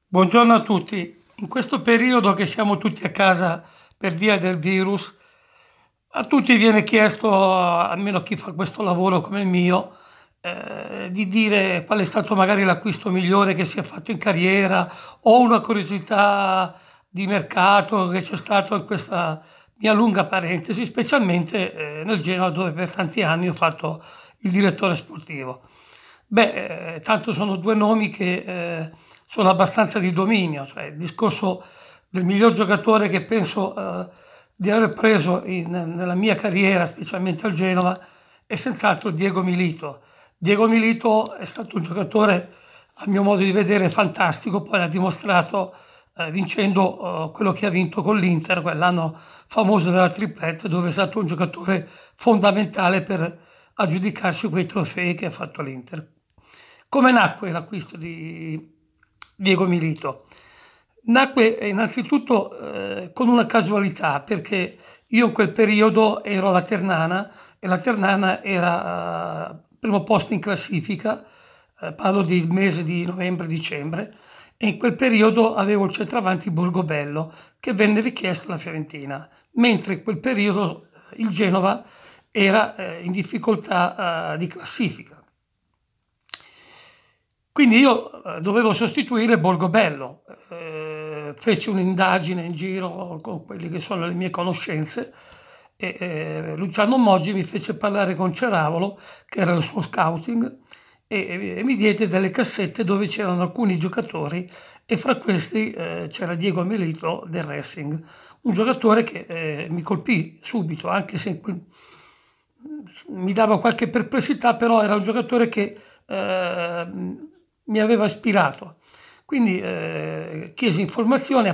Buongiorno a tutti. In questo periodo che siamo tutti a casa per via del virus, a tutti viene chiesto, almeno a chi fa questo lavoro come il mio, di dire qual è stato magari l'acquisto migliore che si è fatto in carriera o una curiosità di mercato che c'è stato in questa mia lunga parentesi, specialmente nel Genoa dove per tanti anni ho fatto il direttore sportivo. Tanto sono due nomi che sono abbastanza di dominio, cioè il discorso del miglior giocatore che penso di aver preso nella mia carriera, specialmente al Genova, è senz'altro Diego Milito. Diego Milito è stato un giocatore, a mio modo di vedere, fantastico, poi l'ha dimostrato vincendo quello che ha vinto con l'Inter, quell'anno famoso della tripletta, dove è stato un giocatore fondamentale per aggiudicarsi quei trofei che ha fatto l'Inter. Come nacque l'acquisto di Diego Milito? Nacque innanzitutto con una casualità, perché io in quel periodo ero alla Ternana e la Ternana era primo posto in classifica, parlo del mese di novembre-dicembre, e in quel periodo avevo il centravanti Borgobello che venne richiesto alla Fiorentina, mentre in quel periodo il Genova era in difficoltà di classifica. Quindi io dovevo sostituire Borgobello, feci un'indagine in giro con quelle che sono le mie conoscenze e Luciano Moggi mi fece parlare con Ceravolo, che era il suo scouting, e mi diede delle cassette dove c'erano alcuni giocatori e fra questi c'era Diego Milito del Racing, un giocatore che mi colpì subito, anche se mi dava qualche perplessità, però era un giocatore che mi aveva ispirato. Quindi chiesi informazioni,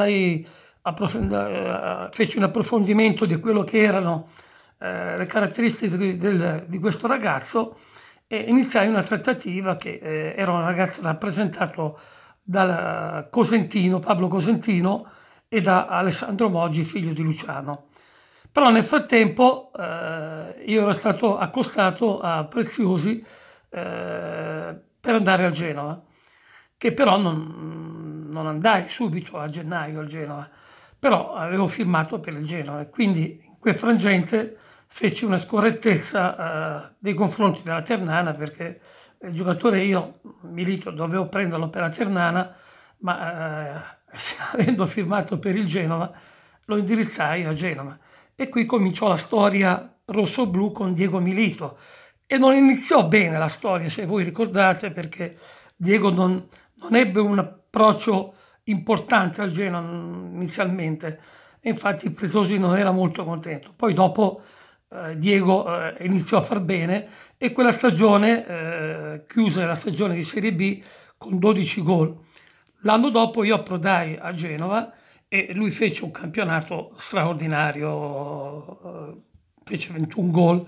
feci un approfondimento di quello che erano le caratteristiche di questo ragazzo e iniziai una trattativa che era un ragazzo rappresentato dal Cosentino, Pablo Cosentino e da Alessandro Moggi, figlio di Luciano. Però nel frattempo io ero stato accostato a Preziosi per andare al Genova, che però non andai subito a gennaio al Genova, però avevo firmato per il Genova e quindi in quel frangente feci una scorrettezza nei confronti della Ternana perché il giocatore io, Milito, dovevo prenderlo per la Ternana, ma avendo firmato per il Genova lo indirizzai a Genova. E qui cominciò la storia rosso-blu con Diego Milito. E non iniziò bene la storia, se voi ricordate, perché Diego non ebbe un approccio importante al Genoa inizialmente. E infatti Preziosi non era molto contento. Poi dopo Diego iniziò a far bene e quella stagione chiuse la stagione di Serie B con 12 gol. L'anno dopo io approdai a Genova e lui fece un campionato straordinario, fece 21 gol,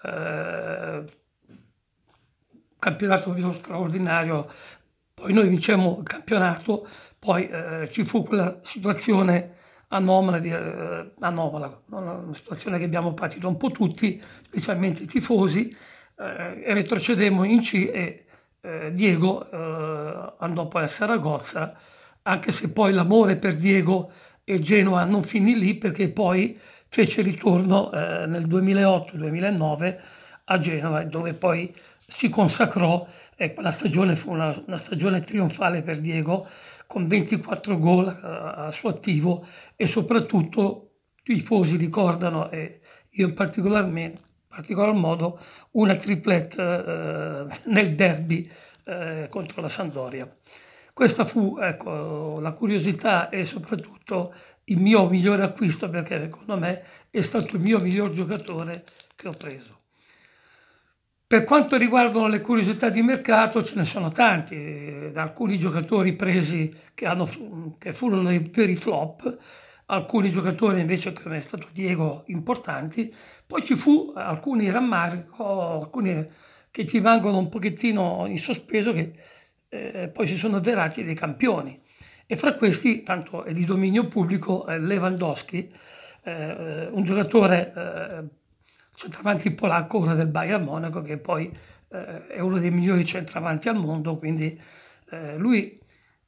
campionato straordinario. Poi noi vincemmo il campionato, poi ci fu quella situazione anomala, anomala, una situazione che abbiamo patito un po' tutti, specialmente i tifosi, e retrocedemmo in C e Diego andò poi a Saragozza, anche se poi l'amore per Diego e Genoa non finì lì perché poi fece ritorno nel 2008-2009 a Genova, dove poi si consacrò e quella stagione fu una stagione trionfale per Diego, con 24 gol a suo attivo e soprattutto i tifosi ricordano, e io in particolar modo, una triplette nel derby contro la Sampdoria. Questa fu, ecco, la curiosità e soprattutto il mio migliore acquisto perché secondo me è stato il mio miglior giocatore che ho preso. Per quanto riguardano le curiosità di mercato, ce ne sono tanti, da alcuni giocatori presi che furono dei veri flop, alcuni giocatori invece, come è stato Diego, importanti, poi ci fu alcuni rammarico, alcuni che ti rimangono un pochettino in sospeso, che poi si sono avverati dei campioni. E fra questi, tanto è di dominio pubblico, Lewandowski, un giocatore centravanti polacco, ora del Bayern Monaco, che poi è uno dei migliori centravanti al mondo, quindi lui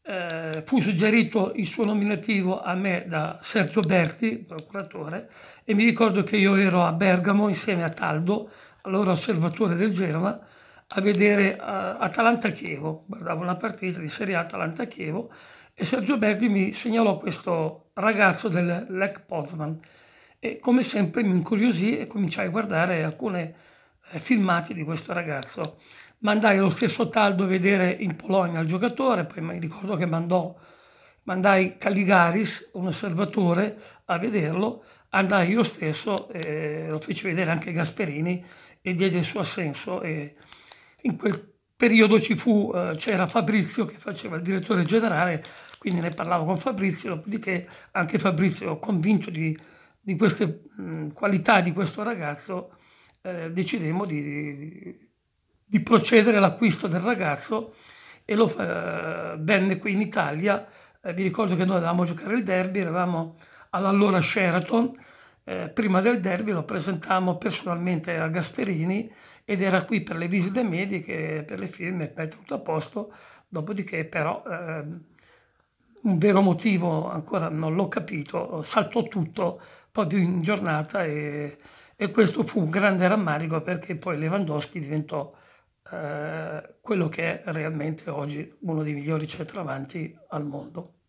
fu suggerito il suo nominativo a me da Sergio Berti, procuratore, e mi ricordo che io ero a Bergamo insieme a Taldo, allora osservatore del Genoa, a vedere Atalanta-Chievo. Guardavo una partita di Serie A Atalanta-Chievo e Sergio Berti mi segnalò questo ragazzo del Lech Poznan e come sempre mi incuriosì e cominciai a guardare alcune filmati di questo ragazzo. Mandai lo stesso Taldo a vedere in Polonia il giocatore, poi mi ricordo che mandai Caligaris, un osservatore, a vederlo, andai io stesso, lo feci vedere anche Gasperini e diede il suo assenso. E in quel periodo c'era Fabrizio che faceva il direttore generale, quindi ne parlavo con Fabrizio, dopodiché anche Fabrizio, convinto di queste qualità di questo ragazzo, decidemmo di procedere all'acquisto del ragazzo e venne qui in Italia. Mi ricordo che noi dovevamo giocare il derby, eravamo all'allora Sheraton, prima del derby lo presentammo personalmente a Gasperini ed era qui per le visite mediche, per le firme, per tutto a posto, dopodiché però un vero motivo ancora non l'ho capito, saltò tutto proprio in giornata e questo fu un grande rammarico perché poi Lewandowski diventò quello che è realmente oggi uno dei migliori centravanti al mondo.